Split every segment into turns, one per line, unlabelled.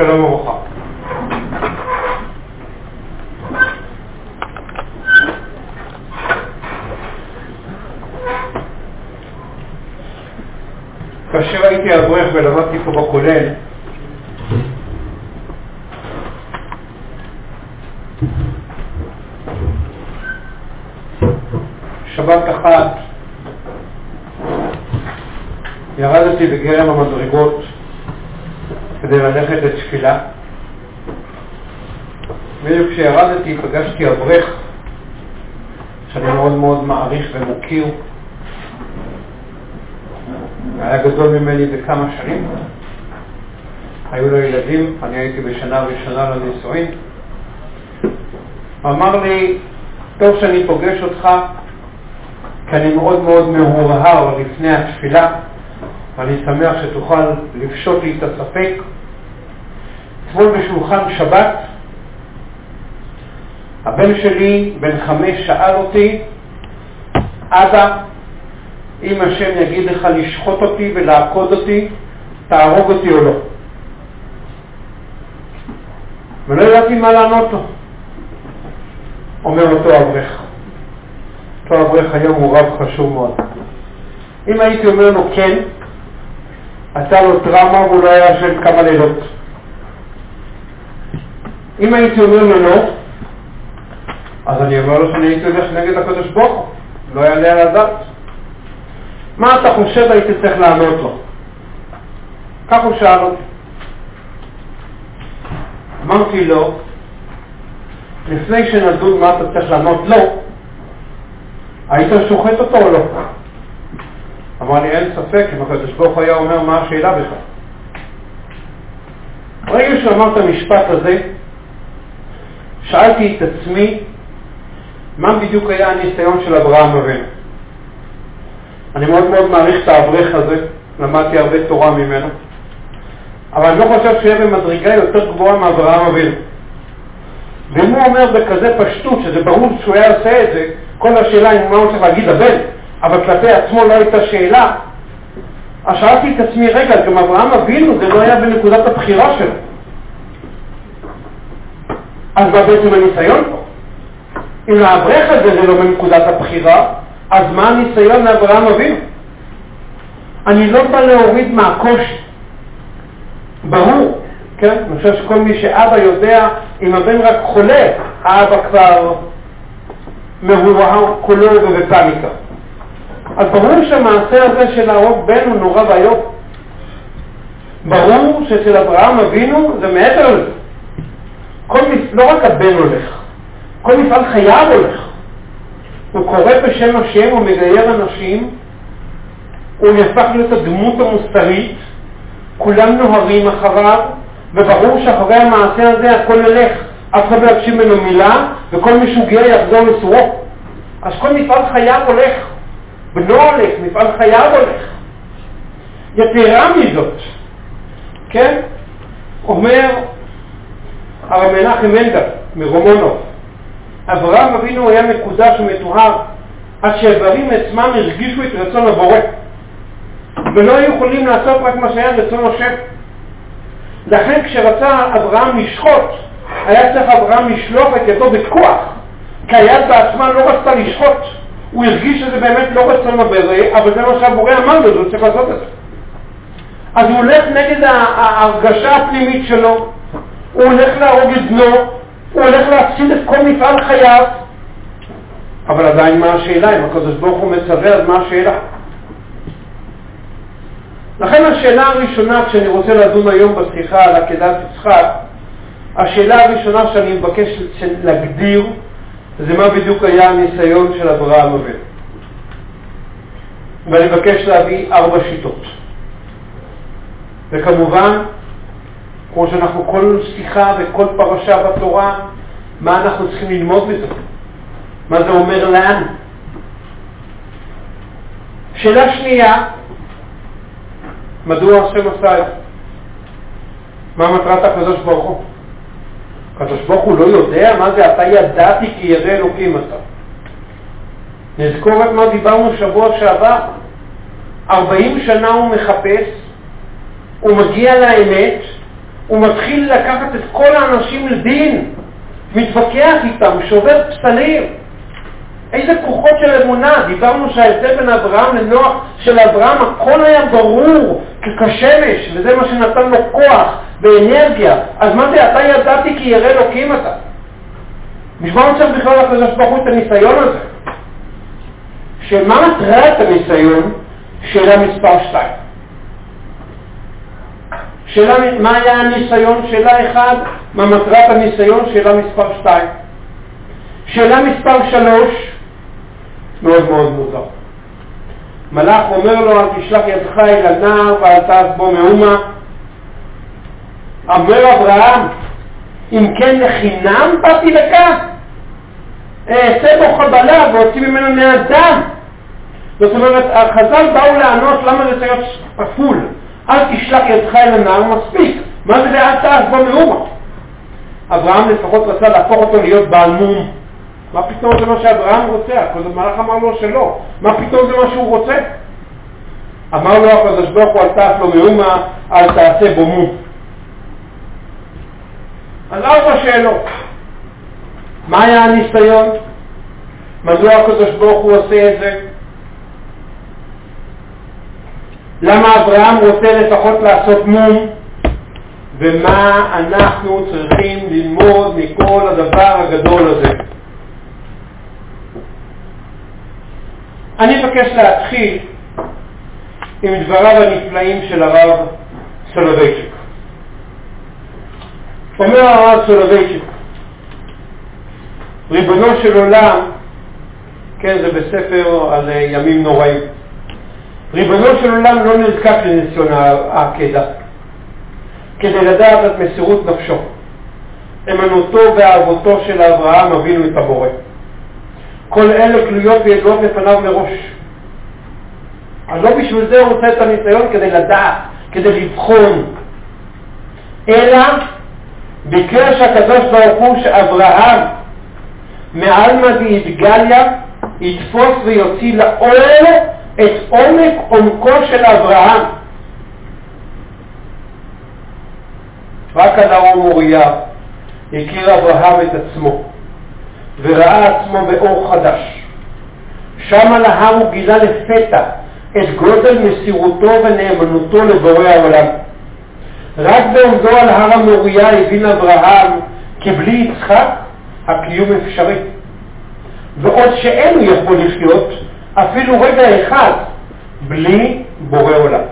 שלום וברכה. כאשר הייתי אברך ולמדתי פה בכולל, שבת אחת ירדתי בגרם המדרגות כדי ללכת לתפילה. בדיוק כשירדתי פגשתי אברך שאני מאוד מאוד מעריך ומוקיר. היה גדול ממני בכמה שנים, היו לו ילדים, אני הייתי בשנה ראשונה לנישואין. אמר לי, טוב שאני פוגש אותך, כי אני מאוד מאוד מהורהר לפני התפילה, ואני שמח שתוכל לפשוט לי את הספק. אתמול בשולחן שבת, הבן שלי בן 5 שאל אותי, אבא, אם השם יגיד לך לשחוט אותי ולעקוד אותי, תהרוג אותי או לא? ולא ידעתי מה לענות לו. אומר אותו אברך. אותו אברך היום הוא רב חשוב מאוד. אם הייתי אומר לו כן, עשה לו טראומה והוא לא היה של כמה לילות. אם הייתי אומר לו לא, אז אני אומר לו שאני הייתי הולך נגד הקדוש ברוך הוא, לא יעלה על הדעת. מה אתה חושב הייתי צריך לענות לו? כך הוא שאל אותי. אמרתי לו, לפני שנדון מה אתה צריך לענות לו, היית שוחט אותו או לא? אמר לי, אין ספק, אם הקדוש ברוך הוא היה אומר מה השאלה בכלל. ברגע שאמרת המשפט הזה, שאלתי את עצמי, מה בדיוק היה הניסיון של אברהם אבינו? אני מאוד מאוד מעריך את האברך הזה, למדתי הרבה תורה ממנו, אבל אני לא חושב שיהיה במדרגה יותר גבוהה מאברהם אבינו. ואם הוא אומר בכזה פשטות, שזה ברור שהוא היה עושה את זה, כל השאלה אם מה הוא צריך להגיד הבן, אבל כלפי עצמו לא הייתה שאלה, אז שאלתי את עצמי, רגע, גם אברהם אבינו זה לא היה בנקודת הבחירה שלו. אז מה בעצם הניסיון פה? אם האברך הזה זה לא בנקודת הבחירה, אז מה הניסיון לאברהם אבינו? אני לא בא להוריד מהקושי. ברור, כן? אני חושב שכל מי שאבא יודע, אם הבן רק חולה, האבא כבר מהורהר כולו ובפניקה. אז ברור שהמעשה הזה של להרוג בן הוא נורא ואיום. ברור שאצל אברהם אבינו זה מעבר לזה. לא רק הבן הולך, כל מפעל חייו הולך. הוא קורא בשם השם, הוא מגייר אנשים, הוא נהפך להיות הדמות המוסרית, כולם נוהרים אחריו, וברור שאחרי המעשה הזה הכל ילך, אף אחד לא יקשיב ממנו מילה, וכל משוגע יחזור לסורו. אז כל מפעל חייו הולך, בנו הולך, מפעל חייו הולך. יתרה מזאת, כן? אומר הרב מנחם מנדל מרומונוב, אברהם אבינו היה מקודש ומטוהר עד שהאיברים עצמם הרגישו את רצון הבורא ולא היו יכולים לעשות רק מה שהיה רצון השם. לכן כשרצה אברהם לשחוט, היה צריך אברהם לשלוח את ידו בכוח, כי היד בעצמה לא רצתה לשחוט. הוא הרגיש שזה באמת לא רצון הבורא, אבל זה מה שהבורא אמר לו, הוא צריך לעשות את זה. אז הוא הולך נגד ההרגשה הפנימית שלו, הוא הולך להרוג את בנו, הוא הולך להפסיד את כל מפעל חייו. אבל עדיין מה השאלה? אם הקדוש ברוך הוא מצווה, אז מה השאלה? לכן השאלה הראשונה, כשאני רוצה לדון היום בשיחה על עקדת יצחק, השאלה הראשונה שאני מבקש להגדיר, זה מה בדיוק היה הניסיון של אברהם אבינו. ואני מבקש להביא 4 שיטות. וכמובן, כמו שאנחנו כל שיחה וכל פרשה בתורה, מה אנחנו צריכים ללמוד מזה? מה זה אומר לנו? שאלה שנייה, מדוע השם עשה את זה? מה מטרת הקדוש ברוך הוא? הקדוש ברוך הוא לא יודע מה זה אתה ידעתי כי ירא אלוקים אתה. נזכור רק מה דיברנו שבוע שעבר. 40 שנה הוא מחפש, הוא מגיע לאמת, הוא מתחיל לקחת את כל האנשים לדין, מתווכח איתם, שובר פסלים. איזה כוחות של אמונה. דיברנו שההבדל בין אברהם לנוח של אברהם, הכל היה ברור כשמש, וזה מה שנתן לו כוח ואנרגיה. אז מה זה? אתה ידעתי כי ירא אלוקים אתה. משמע הוא צריך בכלל לקדוש ברוך הוא את הניסיון הזה. שמה מטרת הניסיון? שאלה מספר 2. מה היה הניסיון? שאלה 1. מה מטרת הניסיון? שאלה מספר 2. שאלה מספר 3. מאוד מאוד מוזר. מלאך אומר לו, אל תשלח ידך אל הנער ואל תעש בו מאומה. אומר אברהם, אם כן לחינם באתי לכאן, אעשה בו חבלה והוציא ממנו מאדם. זאת אומרת, החז"ל באו לענות למה זה צריך להיות כפול. אל תשלח ידך אל הנער, מספיק. מה זה אל תעש בו מאומה? אברהם לפחות רצה להפוך אותו להיות בעל מום. מה פתאום זה מה שאברהם רוצה? הקדוש מלאך אמר לו שלא. מה פתאום זה מה שהוא רוצה? אמר לו הקדוש ברוך הוא, אל תעש לו מאומה, אל תעשה בו מום. אז 4 שאלות. מה היה הניסיון? מדוע הקדוש ברוך הוא עושה את זה? למה אברהם רוצה לפחות לעשות מום? ומה אנחנו צריכים ללמוד מכל הדבר הגדול הזה? אני מבקש להתחיל עם דבריו הנפלאים של הרב סולובייצ'יק. אומר הרב סולובייצ'יק, ריבונו של עולם, כן, זה בספר על ימים נוראים, ריבונו של עולם לא נזקק לניסיון העקדה כדי לדעת את מסירות נפשו, אמנותו ואהבותו של אברהם אבינו את הבורא. כל אלה תלויות וידועות לפניו מראש. אז לא בשביל זה הוא רוצה את הניסיון כדי לדעת, כדי לבחון, אלא ביקש הקדוש ברוך הוא שאברהם מעלמא דאידגליה יתפוס ויוציא לאור את עומק עומקו של אברהם. רק על הר מוריה הכיר אברהם את עצמו וראה עצמו באור חדש. שם על ההר הוא גילה לפתע את גודל מסירותו ונאמנותו לבורא העולם. רק בעומדו על הר המוריה הבין אברהם כי בלי יצחק הקיום אפשרי, ועוד שאין הוא יכול לחיות אפילו רגע אחד בלי בורא עולם.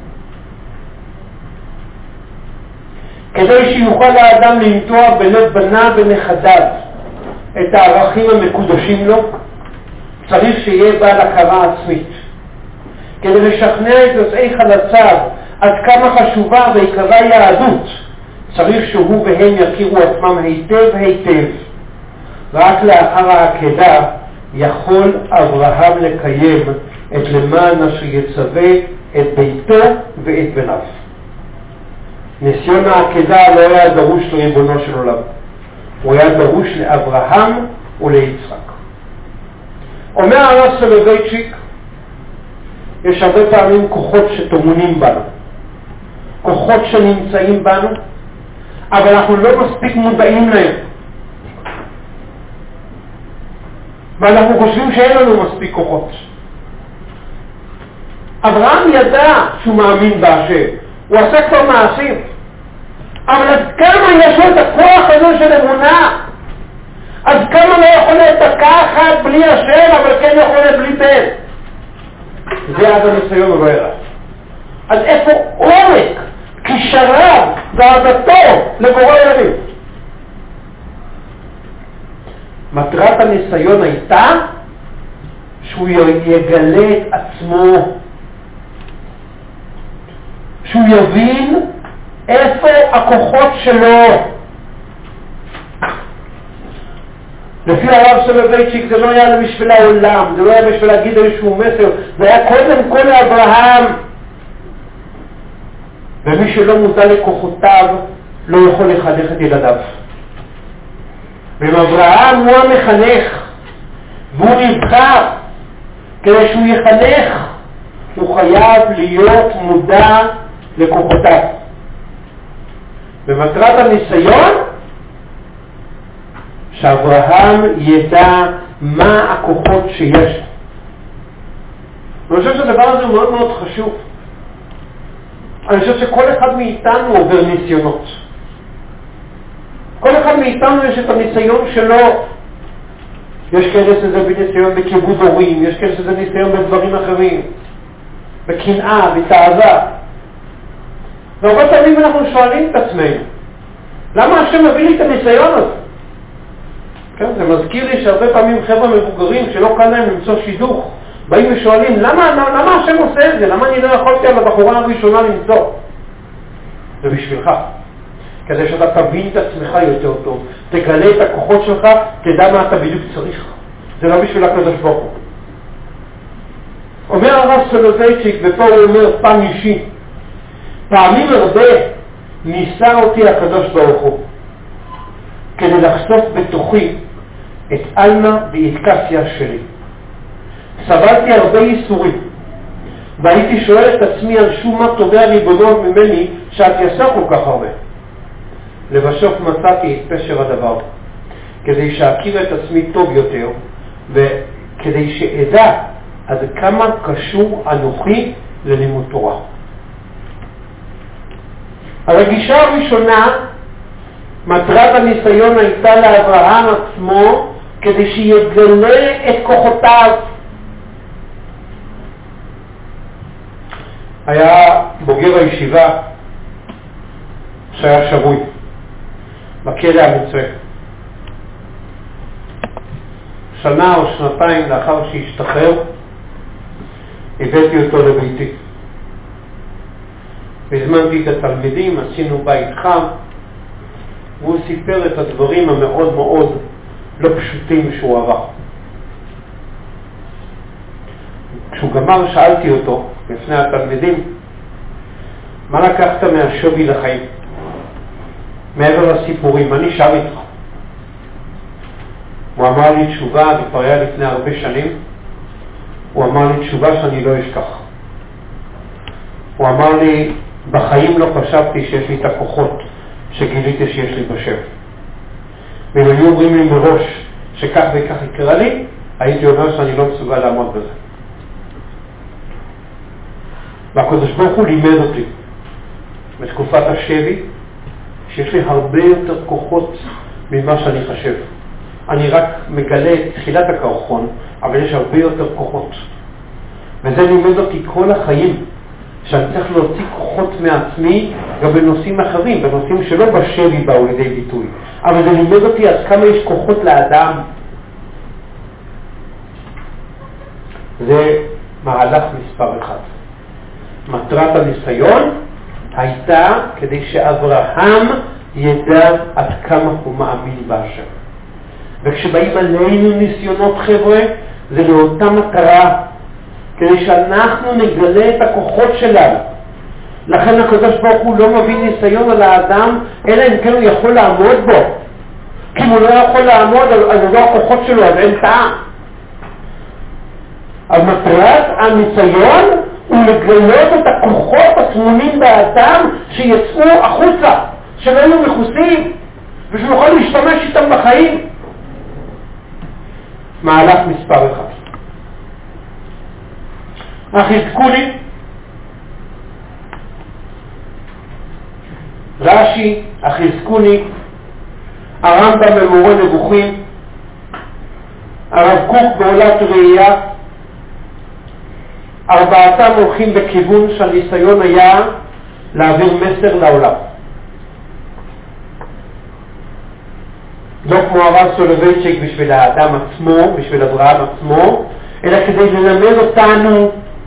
כדי שיוכל האדם לנטוע בלב בניו ונכדיו את הערכים המקודשים לו, צריך שיהיה בעל הכרה עצמית. כדי לשכנע את יוצאי חלציו עד כמה חשובה ויקרה יהדות, צריך שהוא והם יכירו עצמם היטב היטב. רק לאחר העקדה יכול אברהם לקיים את למען אשר יצווה את ביתו ואת בניו. ניסיון העקדה לא היה דרוש לריבונו של עולם, הוא היה דרוש לאברהם וליצחק. אומר הרב סולובייצ'יק, יש הרבה פעמים כוחות שטמונים בנו, כוחות שנמצאים בנו, אבל אנחנו לא מספיק מודעים להם. ואנחנו חושבים שאין לנו מספיק כוחות. אברהם ידע שהוא מאמין בהשם, הוא עשה כבר מעשים, אבל עד כמה יש לו את הכוח הזה של אמונה? עד כמה לא יכול להיות דקה אחת בלי השם, אבל כן יכול להיות בלי בן? זה עד הניסיון הוא לא יראה. אז איפה עומק קשריו ועדתו לבורא ילדים? מטרת הניסיון הייתה שהוא יגלה את עצמו, שהוא יבין איפה הכוחות שלו. לפי הרב סולובייצ'יק זה לא היה בשביל העולם, זה לא היה בשביל להגיד איזשהו מסר, זה היה קודם כל לאברהם. ומי שלא מודע לכוחותיו לא יכול לחנך את ילדיו. ואם אברהם הוא המחנך והוא נבחר כדי שהוא יחנך, הוא חייב להיות מודע לכוחותיו. ומטרת הניסיון שאברהם ידע מה הכוחות שיש. אני חושב שהדבר הזה הוא מאוד מאוד חשוב. אני חושב שכל אחד מאיתנו עובר ניסיונות. כל אחד מאיתנו יש את הניסיון שלו. יש כאלה שזה בניסיון בכיבוד הורים, יש כאלה שזה ניסיון בדברים אחרים, בקנאה, בתאווה. והרבה פעמים אנחנו שואלים את עצמנו, למה השם מביא לי את הניסיון הזה? כן, זה מזכיר לי שהרבה פעמים חבר'ה מבוגרים שלא קל להם למצוא שידוך, באים ושואלים, למה השם עושה את זה? למה אני לא יכולתי על הבחורה הראשונה למצוא? זה בשבילך. כדי שאתה תבין את עצמך יותר טוב, תגלה את הכוחות שלך, תדע מה אתה בדיוק צריך. זה לא בשביל הקדוש ברוך הוא. אומר הרב סולובייצ'יק, ופה הוא אומר פעם אישי, פעמים הרבה ניסה אותי הקדוש ברוך הוא, כדי לחשוף בתוכי את אלמה ואיתקסיה שלי. סבלתי הרבה ייסורים, והייתי שואל את עצמי על שום מה תובע ריבונו ממני שאת יעשה כל כך הרבה. לבסוף מצאתי את פשר הדבר, כדי שאכיר את עצמי טוב יותר, וכדי שאדע עד כמה קשור אנוכי ללימוד תורה. הרגישה הראשונה, מטרת הניסיון הייתה לאברהם עצמו, כדי שיגלה את כוחותיו. היה בוגר הישיבה שהיה שבוי בכלא המצרי. שנה או שנתיים לאחר שהשתחרר, הבאתי אותו לביתי. הזמנתי את התלמידים, עשינו בית חם, והוא סיפר את הדברים המאוד מאוד לא פשוטים שהוא עבר. כשהוא גמר שאלתי אותו, לפני התלמידים, מה לקחת מהשווי לחיים? מעבר לסיפורים, מה נשאר איתך? הוא אמר לי תשובה, זה כבר היה לפני הרבה שנים, הוא אמר לי תשובה שאני לא אשכח. הוא אמר לי, בחיים לא חשבתי שיש לי את הכוחות שגיליתי שיש לי בשם. ואם היו אומרים לי מראש שכך וכך יקרה לי, הייתי אומר שאני לא מסוגל לעמוד בזה. והקדוש ברוך הוא לימד אותי בתקופת השבי שיש לי הרבה יותר כוחות ממה שאני חושב. אני רק מגלה את תחילת הקרחון, אבל יש הרבה יותר כוחות. וזה לימד אותי כל החיים, שאני צריך להוציא כוחות מעצמי גם בנושאים אחרים, בנושאים שלא בשבי באו לידי ביטוי. אבל זה לימד אותי עד כמה יש כוחות לאדם. זה מהלך מספר אחד. מטרת הניסיון הייתה כדי שאברהם ידע עד כמה הוא מאמין בהשם. וכשבאים עלינו ניסיונות חבר'ה, זה לאותה מטרה, כדי שאנחנו נגלה את הכוחות שלנו. לכן הקדוש ברוך הוא לא מביא ניסיון על האדם, אלא אם כן הוא יכול לעמוד בו. כי אם הוא לא יכול לעמוד על הכוחות שלו, אז אין טעם. אז מטרת הניסיון הוא לגלות את הכוחות הטמונים באדם שיצאו החוצה, שלא יהיו מכוסים, ושנוכל להשתמש איתם בחיים. מהלך מספר אחד. החזקוני, רש"י, החזקוני, הרמב"ם במורה נבוכים, הרב קוק בעולת ראייה, ארבעתם הולכים בכיוון שהניסיון היה להעביר מסר לעולם. לא כמו הרב סולובייצ'יק בשביל האדם עצמו, בשביל אברהם עצמו, אלא כדי ללמד אותנו.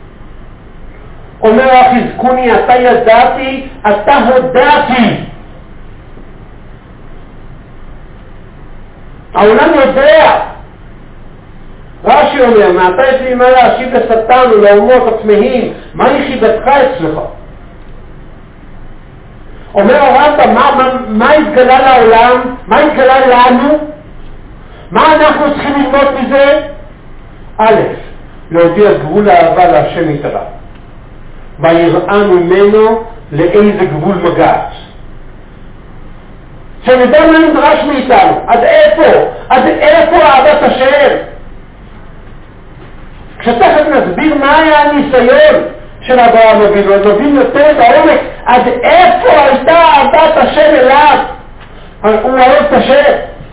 אומר החזקוני, אתה ידעתי, אתה הודעתי. העולם יודע. רש"י אומר, מעתה יש לי מה להשיב לשטן ולאומות עצמהם, מה יחידתך אצלך? אומר הרמב"ם, מה התגלה לעולם? מה התגלה לנו? מה אנחנו צריכים ללמוד מזה? א', להודיע גבול האהבה להשם יתעלה, ויראה ממנו לאיזה גבול מגעת. שנדע מה נדרש מאיתנו, עד איפה אהבת השם. כשתכף נסביר מה היה הניסיון של אברהם אבינו, נבין יותר בעומק עד איפה הייתה אהבת השם אליו. הוא אוהב את השם.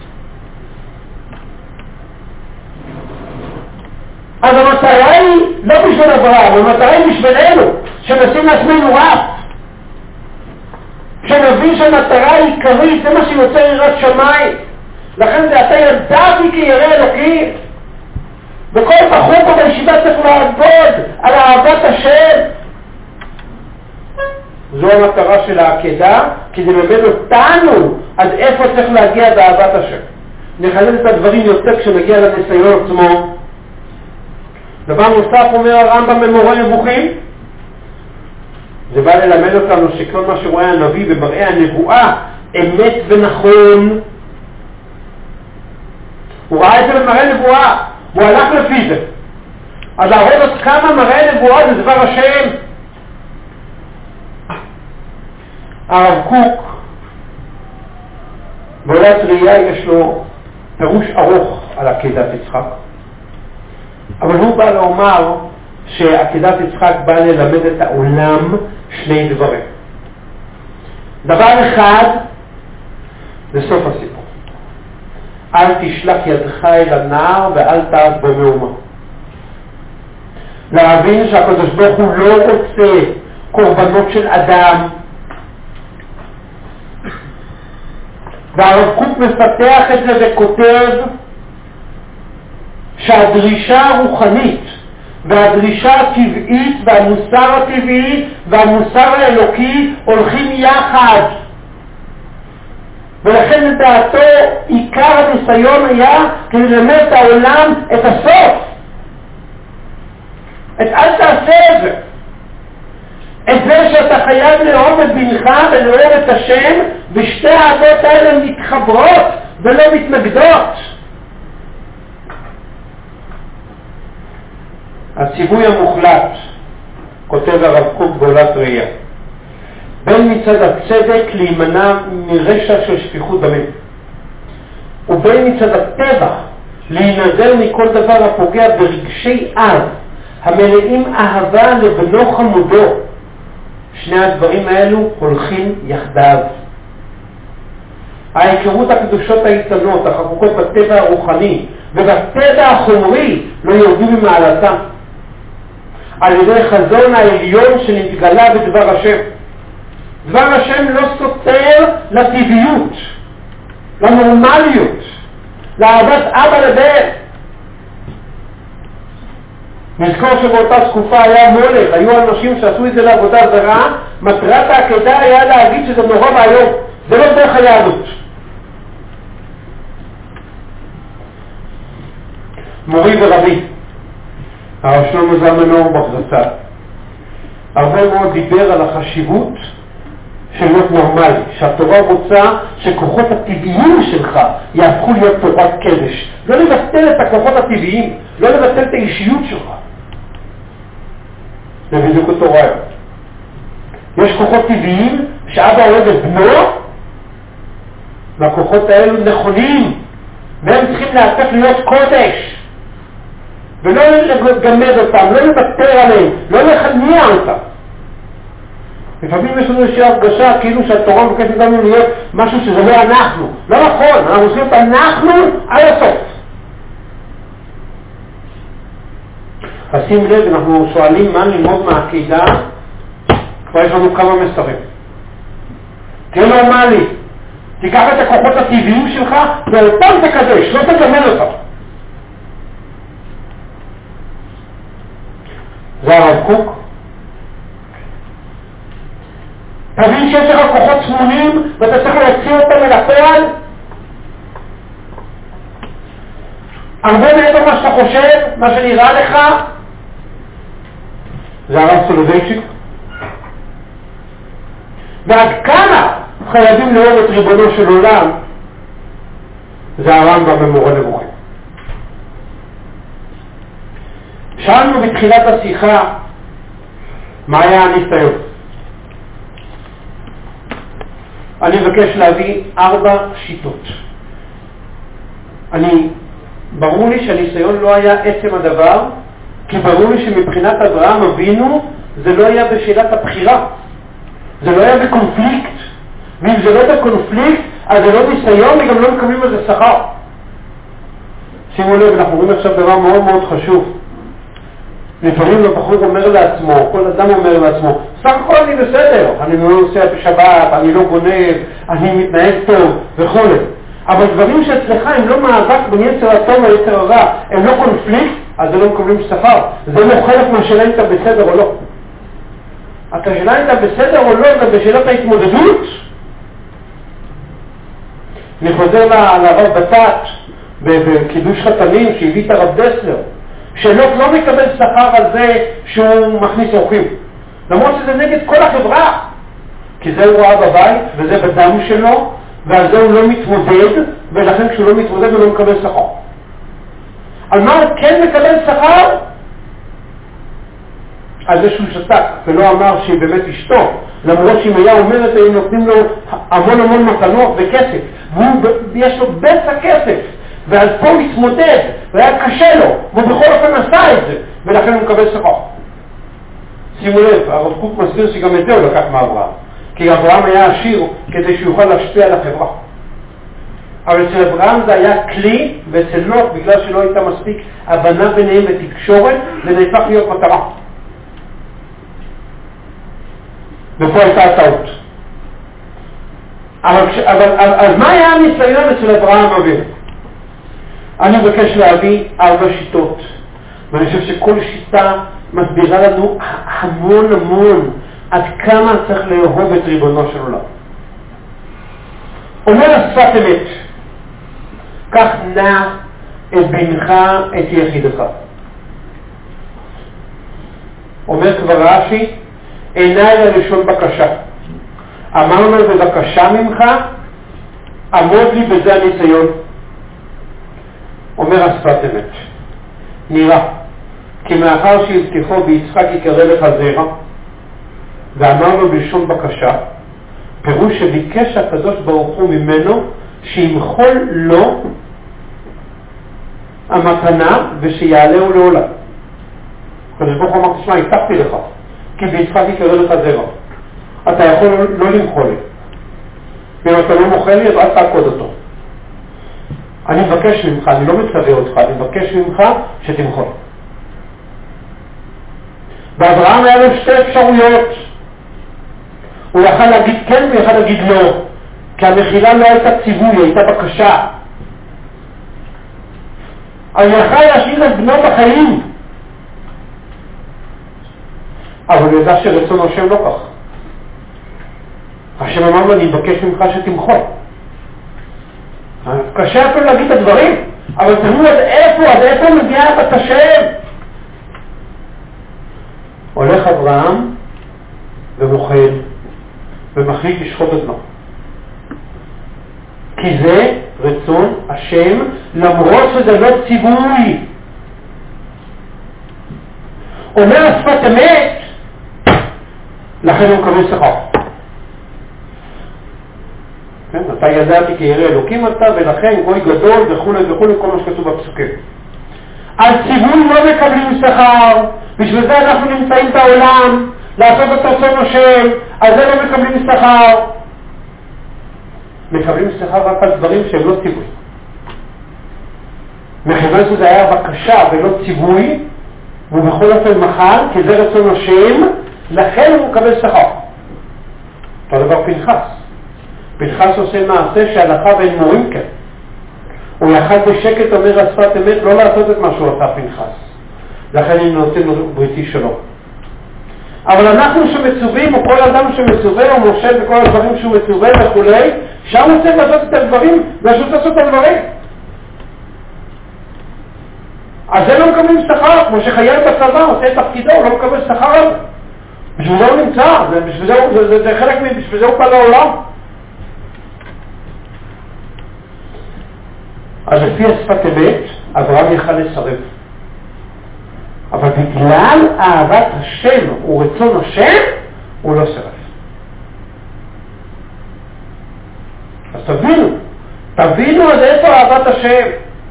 אז המטרה היא לא בשביל אברהם, המטרה היא בשבילנו, שנשים לעצמנו רב. שנבין שהמטרה העיקרית, זה מה שיוצר יראת שמיים. לכן זה אתה ידעתי כי ירא אלוקים. וכל בחור פה בישיבה צריך לעבוד על אהבת השם. זו המטרה של העקדה, כי זה מלמד אותנו עד איפה צריך להגיע באהבת השם. נחדד את הדברים יותר כשנגיע לניסיון עצמו. דבר נוסף אומר הרמב"ם במורה נבוכים, זה בא ללמד אותנו שכל מה שרואה הנביא במראה הנבואה אמת ונכון. הוא ראה את זה במראה נבואה, הוא הלך לפי זה. אז להראות עוד כמה מראה נבואה זה דבר השם. הרב קוק בעולת ראייה יש לו פירוש ארוך על עקדת יצחק, אבל הוא בא לומר שעקדת יצחק בא ללמד את העולם שני דברים. דבר אחד זה סוף הסיפור, אל תשלח ידך אל הנער ואל תעש בו מהומה. להבין שהקדוש ברוך הוא לא רוצה קורבנות של אדם. והרב קוק מפתח את זה וכותב שהדרישה הרוחנית והדרישה הטבעית והמוסר הטבעי והמוסר האלוקי הולכים יחד, ולכן לדעתו עיקר הניסיון היה כדי ללמד את העולם את הסוף, את אל תעשה את זה, את זה שאתה חייב לאהוב את בנך ולאהוב את השם, ושתי האהבות האלה מתחברות ולא מתנגדות. הציווי המוחלט, כותב הרב קוק בעולת ראייה, בין מצד הצדק להימנע מרשע של שפיכות דמים, ובין מצד הטבע להינזר מכל דבר הפוגע ברגשי אב המלאים אהבה לבנו חמודו. שני הדברים האלו הולכים יחדיו. ההיכרות הקדושות האיתנות החקוקות בטבע הרוחני ובטבע החומרי לא יורדו ממעלתם על ידי חזון העליון שנתגלה בדבר השם. דבר השם לא סותר לטבעיות, לנורמליות, לאהבת אבא לבן. נזכור שבאותה תקופה היה מולך, היו אנשים שעשו את זה לעבודה זרה, מטרת העקדה היה להגיד שזה נורא והיום, זה לא דרך היהדות. מורי ורבי הרב שלמה זלמן אוירבך זצ"ל הרבה מאוד דיבר על החשיבות של להיות נורמלי, שהתורה רוצה שכוחות הטבעיים שלך יהפכו להיות תורת קדש, לא לבטל את הכוחות הטבעיים, לא לבטל את האישיות שלך. זה בדיוק אותו רעיון. יש כוחות טבעיים שאבא אוהב את בנו, והכוחות האלו נכונים, והם צריכים להפך להיות קודש, ולא לגמד אותם, לא לוותר עליהם, לא לחניע אותם. לפעמים יש לנו איזושהי הרגשה כאילו שהתורה מבקשת לנו להיות משהו שזה לא אנחנו. לא נכון, אנחנו עושים את אנחנו על הסוף. אז שים לב, אנחנו שואלים מה ללמוד מהעקידה, כבר יש לנו כמה מסרים. תהיה נורמלי, תיקח את הכוחות הטבעיים שלך ואותם תקדש, לא תגמד אותם. זה הרב קוק. תבין שיש לך כוחות צמונים ואתה צריך להוציא אותם אל הפועל הרבה מעבר מה שאתה חושב, מה שנראה לך. זה הרב סולובייצ'יק. ועד כמה חייבים לאהוב את ריבונו של עולם, זה הרמב"ם במורה נבוכים. שאלנו בתחילת השיחה מה היה הניסיון. אני מבקש להביא 4 שיטות. ברור לי שהניסיון לא היה עצם הדבר, כי ברור לי שמבחינת אברהם אבינו זה לא היה בשאלת הבחירה, זה לא היה בקונפליקט, ואם זה לא בקונפליקט אז זה לא ניסיון וגם לא מקבלים על זה שכר. שימו לב, אנחנו רואים עכשיו דבר מאוד מאוד חשוב. לפעמים הבחור אומר לעצמו, כל אדם אומר לעצמו, סך הכל אני בסדר, אני לא נוסע בשבת, אני לא גונב, אני מתנהג טוב וכו'. אבל דברים שאצלך הם לא מאבק בין יצר הטוב ויצר הרע, הם לא קונפליקט, אז זה לא מקבלים שכר. זה לא חלק מהשאלה אם אתה בסדר או לא. השאלה אם אתה בסדר או לא, זה בשאלת ההתמודדות. אני חוזר לרב בטט בקידוש חתנים שהביא את הרב דסלר, שלא לא מקבל שכר על זה שהוא מכניס אורחים, למרות שזה נגד כל החברה, כי זה הוא ראה בבית וזה בדם שלו, ועל זה הוא לא מתמודד, ולכן כשהוא לא מתמודד הוא לא מקבל שכר. על מה הוא כן מקבל שכר? על זה שהוא שתק ולא אמר שהיא באמת אשתו, למרות שאם היה אומר את זה, הם נותנים לו המון מתנות וכסף, ויש לו בצע כסף, ועל פה הוא התמודד, והיה קשה לו, והוא בכל אופן עשה את זה, ולכן הוא מקבל שכר. שימו לב, הרב קוק מסביר שגם את זה הוא לקח מאברהם, כי אברהם היה עשיר כדי שיוכל להשפיע על החברה. אבל אצל אברהם זה היה כלי, ואצל לוט, בגלל שלא הייתה מספיק הבנה ביניהם ותקשורת, זה נהפך להיות מטרה. ופה הייתה הטעות. אבל מה היה הניסיון אצל אברהם אבינו? אני מבקש להביא 4 שיטות, ואני חושב שכל שיטה מסבירה לנו המון עד כמה צריך לאהוב את ריבונו של עולם. אומר השפת אמת, כך נע את בנך את יחידך. אומר כבר רש"י, עיניי ללשון בקשה. אמרנו בבקשה ממך, עמוד לי בזה הניסיון. אומר השפת אמת, נראה כי מאחר שהבטיחו ביצחק יקרא לך זרע, ואמרנו בלשון בקשה, פירוש שביקש הקדוש ברוך הוא ממנו שימחול לו המתנה ושיעלהו לעולם. הקדוש ברוך הוא אמר, תשמע, הבטחתי לך כי ביצחק יקרא לך זרע, אתה יכול לא למחול לי, ואם אתה לא מוחל לי אז אל תעקוד אותו. אני מבקש ממך, אני לא מצווה אותך, אני מבקש ממך שתמחול. ואברהם היה לו 2 אפשרויות, הוא יכל להגיד כן ויכל להגיד לא, כי המחילה לא הייתה ציווי, הייתה בקשה. הוא יכל להשאיר את בנו בחיים, אבל הוא ידע שרצון השם לא כך. השם אמר לו, אני מבקש ממך שתמחול. קשה אפילו להגיד את הדברים, אבל תראו עד איפה מגיעה את השם. הולך אברהם ומוחל ומחליט לשחוט את בנו, כי זה רצון השם, למרות שזה לא ציווי. אומר השפת אמת, לכן הוא מקבל שכר. אתה ידעתי כי ירא אלוקים אתה, ולכן גוי גדול וכו' כל מה שכתוב בפסוקים. על ציווי לא מקבלים שכר, בשביל זה אנחנו נמצאים בעולם, לעשות את רצון השם, על זה לא מקבלים שכר. מקבלים שכר רק על דברים שהם לא ציווי. מכיוון שזה היה בקשה ולא ציווי, והוא בכל אופן מחל, כי זה רצון השם, לכן הוא מקבל שכר. אותו דבר פנחס עושה מעשה שהלכה בין מורים כן. הוא יחד בשקט אומר השפת אמת לא לעשות את מה שהוא עשה פנחס. לכן אני נותן לו בריתי שלו. אבל אנחנו שמצווים, או כל אדם שמצווה, או משה בכל הדברים שהוא מצווה וכו', שם הוא צריך לעשות את הדברים, והוא לעשות את הדברים. אז זה לא מקבלים שכר, כמו שחייל בצבא עושה את תפקידו, הוא לא מקבל שכר על זה. בשביל זה הוא נמצא, זה חלק בשביל זה הוא פעל לעולם. אז לפי השפת אמת, אברהם יכל לסרב. אבל בגלל אהבת השם ורצון השם, הוא לא סרב. אז תבינו עד איפה אהבת השם.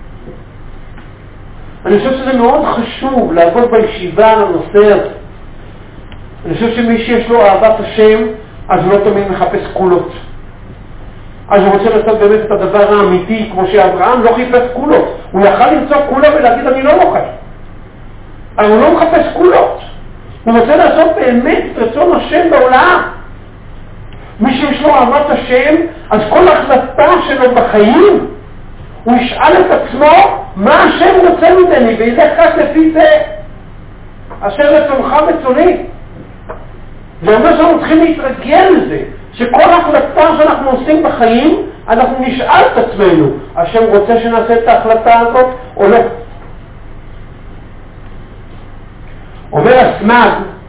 אני חושב שזה מאוד חשוב לעבוד בישיבה על הנושא הזה. אני חושב שמי שיש לו אהבת השם, אז לא תמיד מחפש קולות. אז הוא רוצה לעשות באמת את הדבר האמיתי, כמו שאברהם לא חיפש קולות. הוא יכל למצוא קולה ולהגיד אני לא נוכל. אבל הוא לא מחפש קולות. הוא רוצה לעשות באמת את רצון השם בעולם. מי שיש לו אהבת השם, אז כל החלטה שלו בחיים, הוא ישאל את עצמו מה השם רוצה ממני, וילך רק לפי זה. אשר רצונך רצוני. זה אומר שאנחנו צריכים להתרגל לזה, שכל החלטה שאנחנו עושים בחיים, אנחנו נשאל את עצמנו, השם רוצה שנעשה את ההחלטה הזאת או לא. אומר הסמ"ג,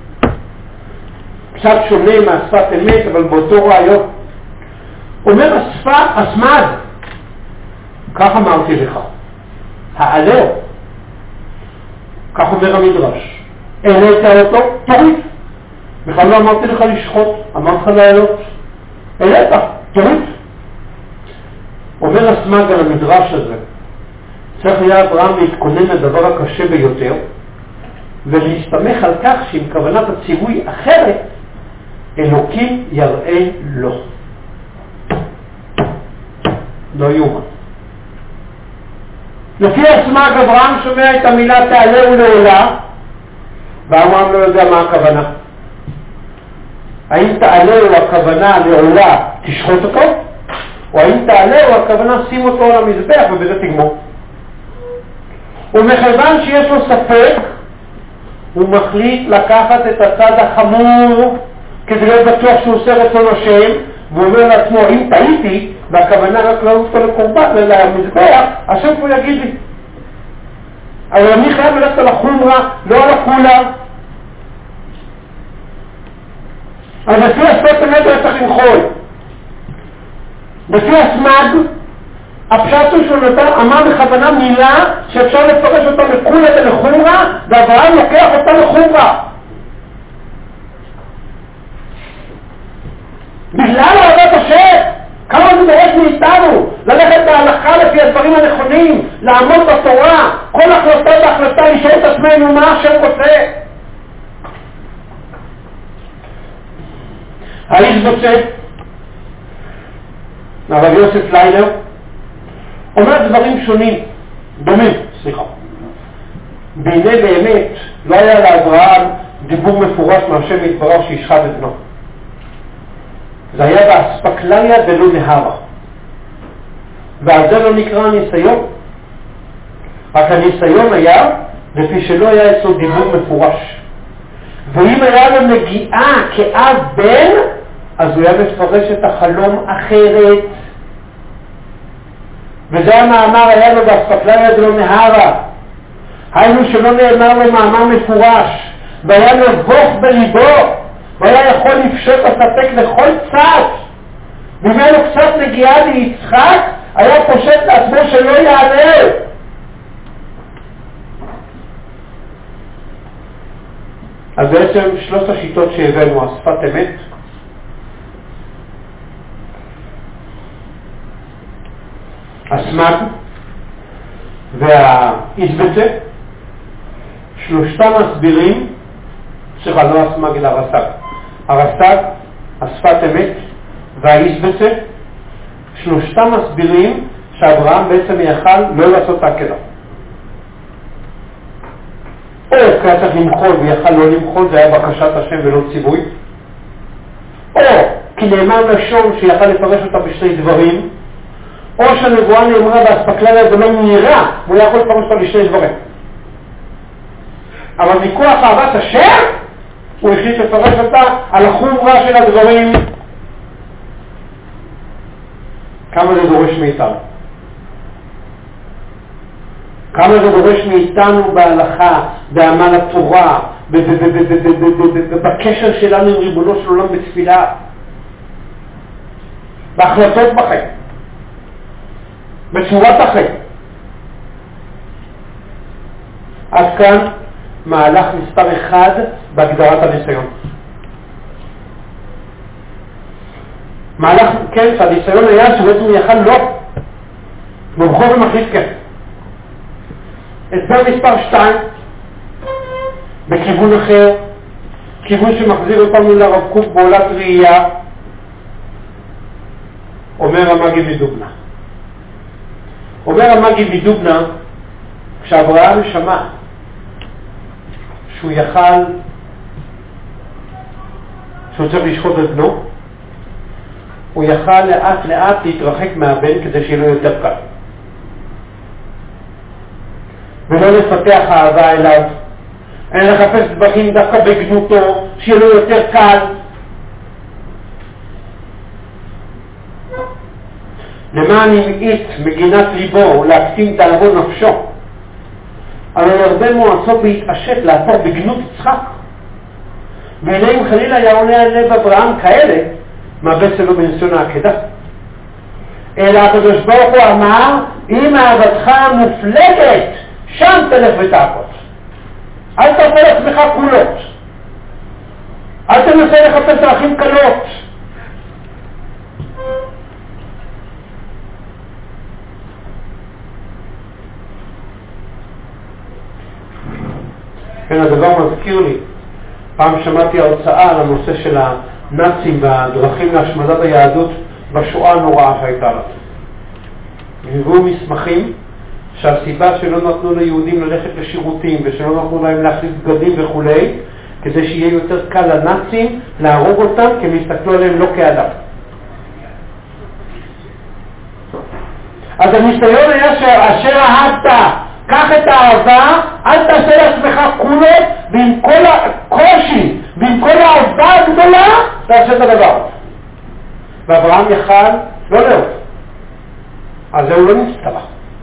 קצת שונה מהשפת אמת, אבל באותו רעיון. אומר הסמ"ג, כך אמרתי לך, העלהו, כך אומר המדרש, העלית אותו, תוריד. בכלל לא אמרתי לך לשחוט, אמרתי לך לעלות. העלית, תוריד. אומר הסמ"ג על המדרש הזה, צריך היה אברהם להתכונן לדבר הקשה ביותר, ולהסתמך על כך שעם כוונת הציווי אחרת, אלוקים יראה לו. לא יומן. לפי הסמ"ג אברהם שומע את המילה תעלהו לעולה, ואברהם לא יודע מה הכוונה. האם תעלהו הכוונה לעולה תשחוט אותו, או האם תעלהו הכוונה שים אותו על המזבח ובזה תגמור. ומכיוון שיש לו ספק, הוא מחליט לקחת את הצד החמור כדי להיות בטוח שהוא עושה רצון השם, והוא אומר לעצמו, אם טעיתי, והכוונה רק לעלות אותו לקורבן ולמזבח, השם פה יגיד לי. אבל אני חייב ללכת על החומרה, לא על הכולה. אז לפי הספק הנדר צריך למחול. לפי הסמ"ג, הפשט הוא שהוא אמר בכוונה מילה שאפשר לפרש אותה לכולה ולחומרה, ואברהם לוקח אותה לחומרה. בגלל אהבת השם, כמה זה דורש מאיתנו ללכת בהלכה לפי הדברים הנכונים, לעמוד בתורה, כל החלטה בהחלטה לשאול את עצמנו מה השם רוצה. האיש רוצה, הרב יוסף ליילר, אומר דברים שונים, דומים, והנה באמת לא היה לאברהם דיבור מפורש מהשם יתברך שישחט את בנו. זה היה באספקלריה דלא נהרה, ועל זה לא נקרא הניסיון. רק הניסיון היה לפי שלא היה אצלו דיבור מפורש, ואם היה לו נגיעה כאב בן, אז הוא היה מפרש את החלום אחרת. וזה המאמר היה לו באספקלריה דלא נהרה, היינו שלא נאמר לו מאמר מפורש, והיה מבוך בליבו, והיה יכול לפשוט הספק לכל צד. ואם היה לו קצת נגיעה ליצחק, היה פושט לעצמו שלא יעלה. אז בעצם שלושת השיטות שהבאנו, השפת אמת, הסמ"ג והאיזבצה, שלושתם מסבירים, לא הסמ"ג אלא הרס"ג, השפת אמת והאיזבצה, שלושתם מסבירים שאברהם בעצם יכל לא לעשות העקדה. או היה צריך למחול ויכל לא למחול, זה היה בקשת השם ולא ציווי, או כי נאמר לשון שיכל לפרש אותה בשני דברים, או שהנבואה נאמרה באספקלריה ולא נראה, והוא יכול לפרש אותה בשני דברים. אבל מכוח אהבת השם, הוא החליט לפרש אותה על החומרה של הדברים. כמה זה דורש מאיתנו? כמה זה דורש מאיתנו בהלכה, בעמל התורה, בקשר שלנו עם ריבונו של עולם בתפילה, בהחלטות בחיים, בצורת החיים. עד כאן מהלך מספר אחד בהגדרת הניסיון. מהלך, כן, שהניסיון היה שבעצם הוא יכל לא, ובכל זה מחליט כן. הסבר מספר 2, בכיוון אחר, כיוון שמחזיר אותנו לרב קוק בעולת ראייה, אומר המגי מדובנה. אומר המגי מדובנה, כשאברהם שמע שהוא צריך לשחוט את בנו, הוא יכל לאט לאט להתרחק מהבן כדי שיהיה לו יותר קל. ולא לפתח אהבה אליו, אין לחפש דברים דווקא בגנותו, שיהיה לו יותר קל. למען המעיט מגינת ליבו ולהקטין תאוות נפשו, אבל הרבה מועצות בהתעשת לעשות בגנות יצחק. והנה אם חלילה היה עונה על לב אברהם כאלה, מאבד לו בניסיון העקדה. אלא הקדוש ברוך הוא אמר, אם אהבתך מופלגת, שם תלך ותעבוד. אל תעשה לעצמך קולות. אל תנסה לחפש דרכים קלות. כן, הדבר מזכיר לי. פעם שמעתי הרצאה על הנושא של הנאצים והדרכים להשמדת היהדות בשואה הנוראה שהייתה לה. הביאו מסמכים שהסיבה שלא נתנו ליהודים ללכת לשירותים ושלא נתנו להם להחליף בגדים וכו', כדי שיהיה יותר קל לנאצים להרוג אותם, כי הם יסתכלו עליהם לא כאדם. אז הניסיון היה שאשר אהבת, קח את האהבה, אל תעשה לעצמך קולות, ועם כל הקושי, ועם כל העובדה הגדולה, תעשה את הדבר. ואברהם יכל לא לאהוב. אז זהו לא נצטרך.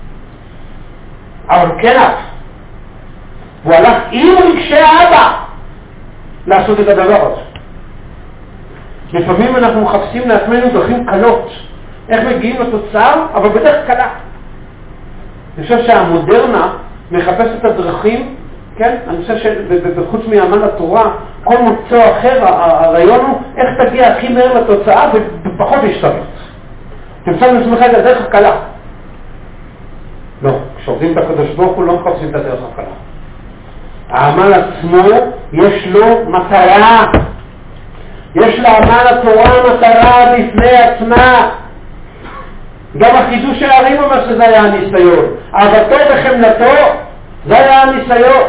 אבל כן אהב. והוא הלך עם רגשי האבא לעשות את הדבר הזה. לפעמים אנחנו מחפשים לעצמנו דרכים קלות. איך מגיעים לתוצאה, אבל בדרך קלה. אני חושב שהמודרנה מחפשת את הדרכים, כן? אני חושב שבחוץ מאמן התורה, כל מוצא אחר, הרעיון הוא איך תגיע הכי מהר לתוצאה ופחות להשתמש. תמצא לעצמך את הדרך הקלה. לא, כשעובדים את הקדוש ברוך הוא לא מחפשים את הדרך הקלה. האמן עצמו יש לו מטרה. יש לאמן התורה מטרה בפני עצמה. גם החידוש של הערים אומר שזה היה הניסיון. אהבתו וחמלתו, זה היה הניסיון.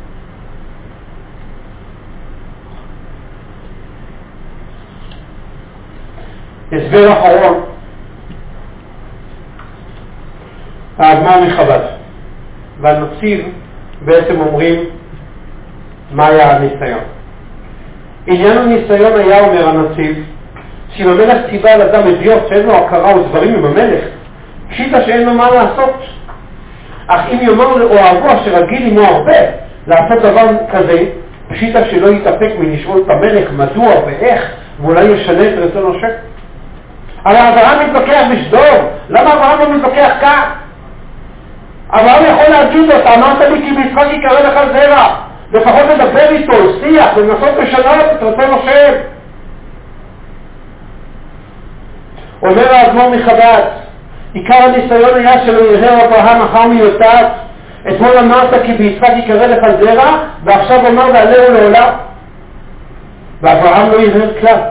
הסבר אחרון, האדמו"ר מחב"ד והנציב בעצם אומרים מה היה הניסיון. עניין הניסיון היה, אומר הנציב, שאם המלך ציווה על אדם אדיוט שאין לו הכרה או דברים עם המלך, פשיטה שאין לו מה לעשות. אך אם יאמר לאוהבו אשר רגיל עמו הרבה לעשות דבר כזה, פשיטה שלא יתאפק מלשאול את המלך מדוע ואיך, ואולי ישנה את רצון השם. אבל אברהם מתווכח בשדור, למה אברהם לא מתווכח כאן? אברהם יכול להגיד אותה, אמרת לי כי ביצחק יקרא לך זרע, לפחות לדבר איתו, שיח, ולנסות לשנות את רצון השם. אומר האדמו"ר מחב"ד, עיקר הניסיון היה שלא יראה אברהם אחר מיותיו. אתמול אמרת כי ביצחק יקרא לך זרע, ועכשיו אמר ועלהו לעולם. ואברהם לא יראה כלל.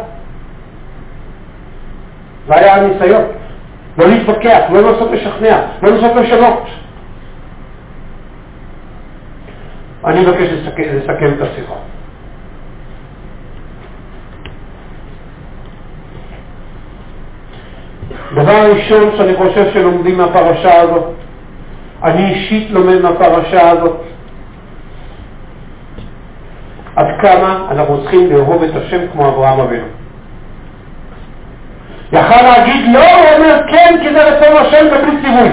זה היה הניסיון. לא להתווכח, לא לנסות לשכנע, לא לנסות לשנות. אני מבקש לסכם את השיחה. דבר הראשון שאני חושב שלומדים מהפרשה הזאת, אני אישית לומד מהפרשה הזאת, עד כמה אנחנו צריכים לאהוב את השם כמו אברהם אבינו. יכל להגיד לא, הוא אומר כן כי זה רצון השם ובלי ציווי.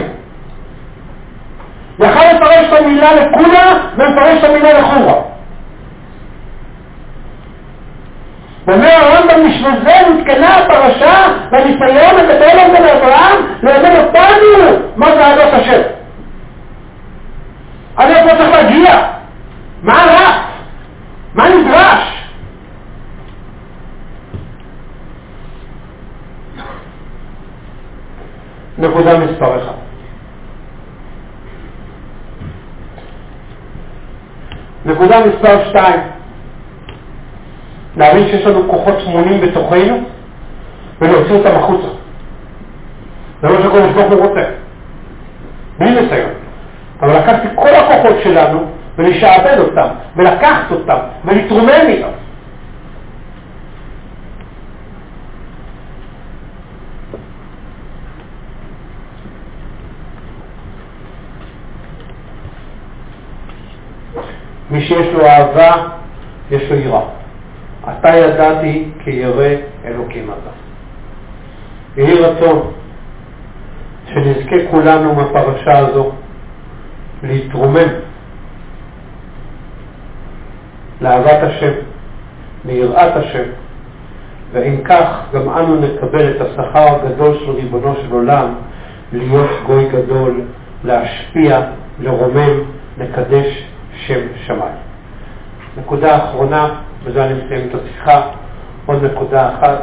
יכל לפרש את המילה לקולה ומפרש את המילה לחורה. ואומר הרמב"ם, בשביל זה נתקנה הפרשה והניסיון לגדול על זה לאברהם ללמד אותנו מה זה אהבת השם. עד איפה צריך להגיע? מה הרף? מה נדרש? נקודה מספר 1. נקודה מספר 2, להבין שיש לנו כוחות שמונים בתוכנו ולהוציא אותם החוצה. זה לא שכל משפוך הוא רוצה, בלי ניסיון. אבל לקחתי כל הכוחות שלנו ולשעבד אותם ולקחת אותם ולהתרומם איתם. מי שיש לו אהבה, יש לו יראה. אתה ידעתי כי ירא אלוקים אתה. יהי רצון שנזכה כולנו מהפרשה הזו להתרומם לאהבת השם, ליראת השם, ואם כך גם אנו נקבל את השכר הגדול של ריבונו של עולם, להיות גוי גדול, להשפיע, לרומם, לקדש שם שמיים. נקודה אחרונה, בזה אני מסיים את השיחה, עוד נקודה אחת.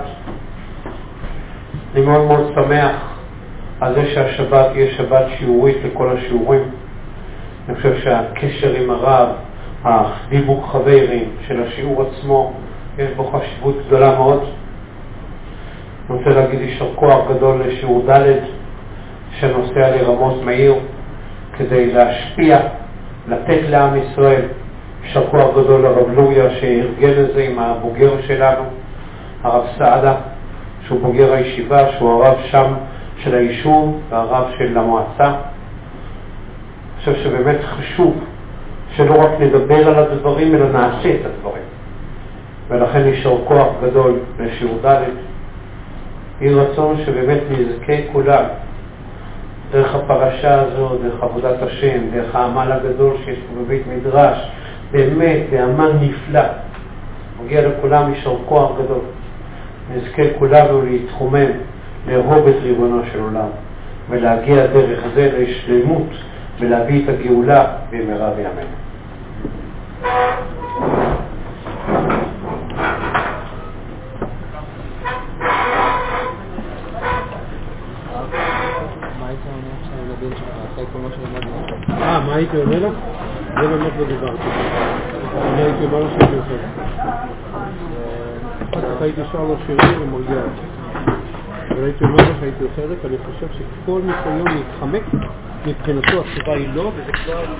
אני מאוד מאוד שמח על זה שהשבת תהיה שבת שיעורית לכל השיעורים. אני חושב שהקשר עם הרב, הדיבוק חברים של השיעור עצמו, יש בו חשיבות גדולה מאוד. אני רוצה להגיד יישר כוח גדול לשיעור ד' שנוסע לרמות מאיר כדי להשפיע, לתת לעם ישראל. יישר כוח גדול לרב לוריה שארגן את זה עם הבוגר שלנו, הרב סעדה, שהוא בוגר הישיבה, שהוא הרב שם של היישוב והרב של המועצה. אני חושב שבאמת חשוב שלא רק נדבר על הדברים אלא נעשה את הדברים, ולכן יישר כוח גדול לשיעור ד'. יהי רצון שבאמת נזכה כולם דרך הפרשה הזו, דרך עבודת השם, דרך העמל הגדול שיש פה בבית מדרש, באמת בעמל נפלא, מגיע לכולם יישר כוח גדול. נזכה כולנו להתחומם, לאהוב את ריבונו של עולם ולהגיע דרך זה לשלמות ולהביא את הגאולה במהרה בימינו.
מה הייתי אומר לך? זה באמת לא דיברתי. אני הייתי אומר לך שהייתי עושה לך. אחר כך הייתי שר לו שירים ומרגיע אותי. אבל הייתי אומר לך שהייתי עושה לך, אני חושב שכל ניסיון להתחמק מבחינתו התשובה היא לא, וזה כבר